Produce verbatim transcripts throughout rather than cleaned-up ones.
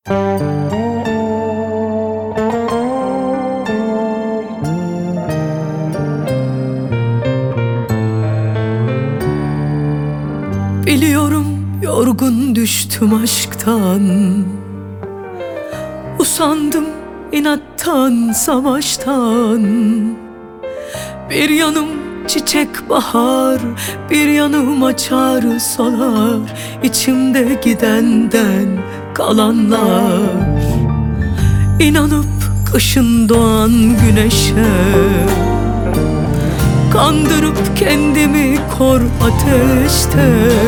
Biliyorum yorgun düştüm aşktan, usandım inattan, savaştan. Bir yanım çiçek bahar, bir yanım açar solar, içimde gidenden kalanlar. İnanıp kışın doğan güneşe, kandırıp kendimi kor ateşte.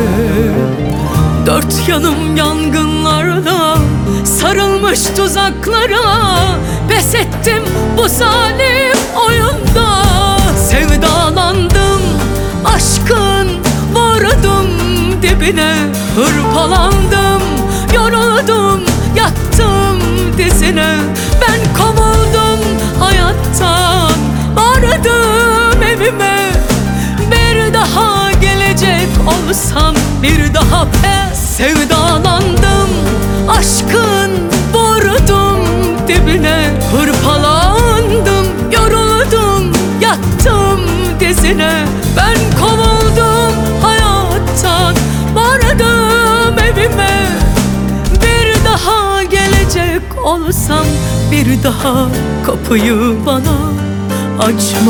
Dört yanım yangınlarla sarılmış tuzaklara, pes ettim bu zalim oyunda. Sevdalandım aşkın, vurdum dibine, hırpalandım, yoruldum, yattım dizine. Ben kovuldum hayattan, vardım evime. Bir daha gelecek olsam bir daha pes. Sevdalandım aşkın, vurdum dibine, hırpalandım, yoruldum, yattım dizine. Ben kovuldum hayattan, vardım evime. Bir daha gelecek olsam bir daha kapıyı bana açma.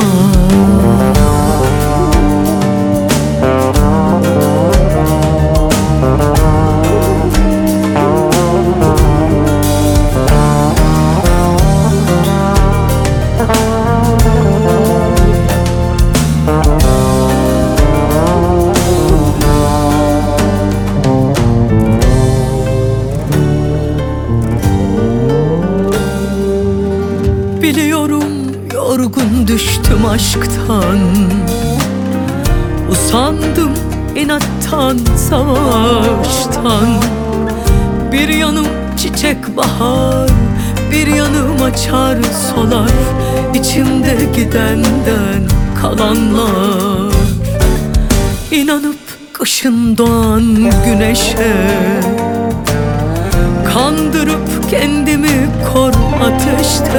Biliyorum yorgun düştüm aşktan, usandım inattan, savaştan. Bir yanım çiçek bahar, bir yanım açar solar, içimde gidenden kalanlar. İnanıp kışın doğan güneşe, kandırıp kendimi kor ateşte.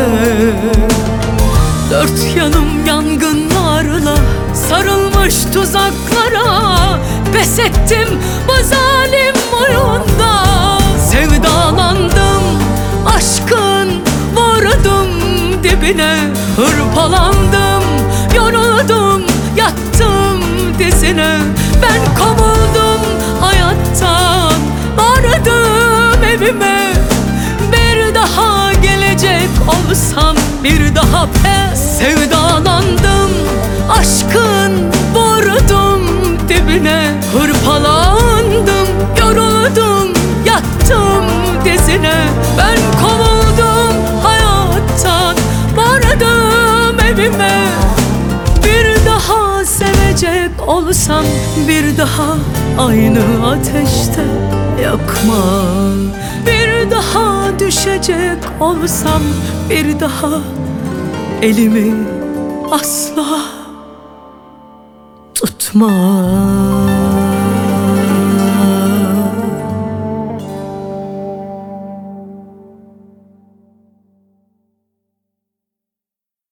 Dört yanım yangınlarla sarılmış tuzaklara, pes ettim bu zalim oyunda. Sevdalandım aşkın, vurdum dibine, hırpalandım, yoruldum, yattım dizine. Ben kovuldum hayattan, vardım evime. Bir daha gelecek olsam bir daha pes. Sevdalandım aşkın, vurdum dibine, hırpalandım, yoruldum, yattım dizine. Ben kovuldum hayattan, vardım evime. Bir daha sevecek olsam bir daha aynı ateşte yakma. Bir daha düşecek olsam bir daha elimi asla tutma.